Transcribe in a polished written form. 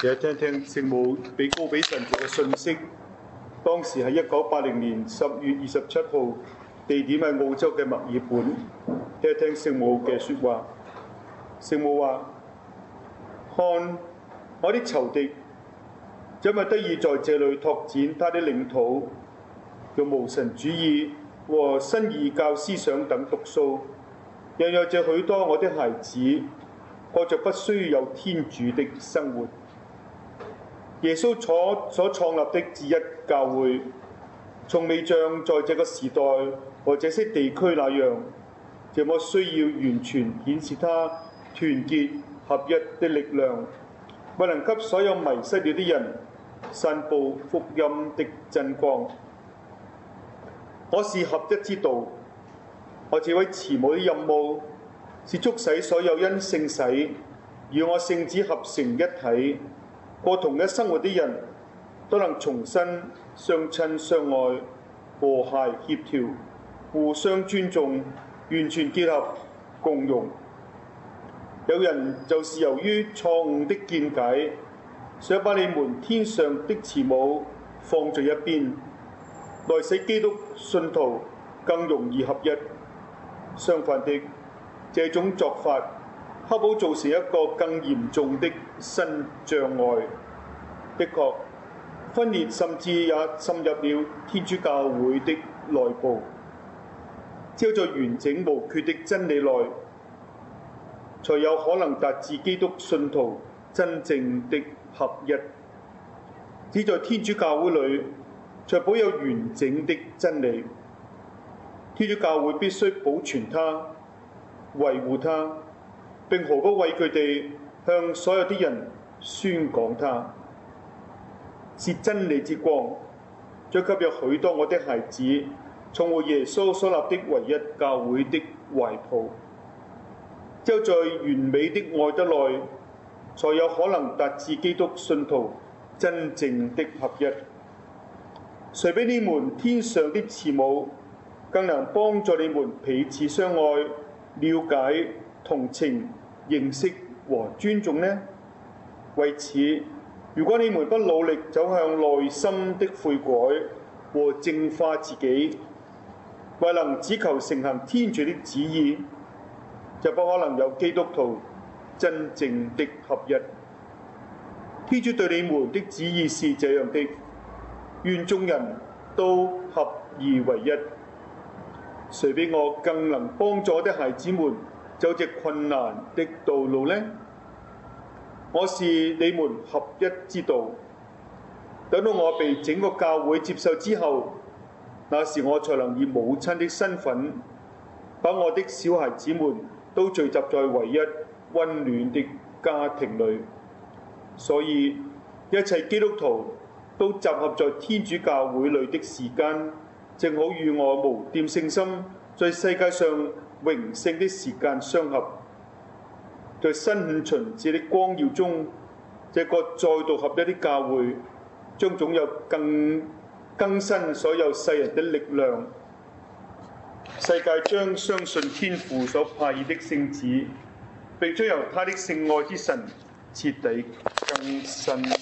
而家聽聽聖母俾高比神父嘅信息。當時係1980年10月27號，地點係澳洲嘅墨爾本。聽一聽聖母嘅説話。聖母話：看我的仇敵，因為得以在這裏拓展他的領土，用無神主義和新異教思想等毒素，讓有這許多我的孩子過着不需要有天主的生活。耶穌所創立的至一教會，從未像在這個時代和這些地區那樣，這麼需要完全顯示他團結合一的力量，為能給所有迷失了的人散佈福音的真光。我是合一之道，我這位慈母的任務是促使所有因聖洗與我聖子合成一體過同一生活的人都能重新相親相愛、和諧協調、互相尊重、完全結合、共融。有人就是由於錯誤的見解，想把你們天上的慈母放在一邊，來使基督信徒更容易合一。相反的，這種作法恰好造成一個更嚴重的新障礙。的確，分裂甚至也滲入了天主教會的內部。只有在完整無缺的真理內，才有可能達至基督信徒真正的合一。只在天主教會裏，才保有完整的真理。天主教會必須保存它、維護它，並毫不畏懼地向所有的人宣講它。是真理之光，將給有許多我的孩子重回耶穌所立的唯一教會的懷抱。只有在完美的愛德內，才有可能達至基督信徒真正的合一。誰比你們天上的慈母更能幫助你們彼此相愛、了解、同情、認識和尊重呢？為此，如果你們不努力走向內心的悔改和淨化自己，為能只求承行天主的旨意，就不可能有基督徒真正的合一。天主對你們的旨意是這樣的：願眾人都合而為一。誰比我更能幫助我的孩子們走這困難的道路呢？我是你們合一之道。等到我被整個教會接受之後，那時我才能以母親的身份，把我的小孩子們都聚集在唯一溫暖的家庭裏。所以一切基督徒都集合在天主教會裏的時間，正好與我無玷聖心在世界上榮盛的時間相合。在新五旬節的光耀中，這個再度合一的教會將總有更新所有世人的力量。世界將相信天父所派遣的聖子，並將由他的聖愛之神徹底更新。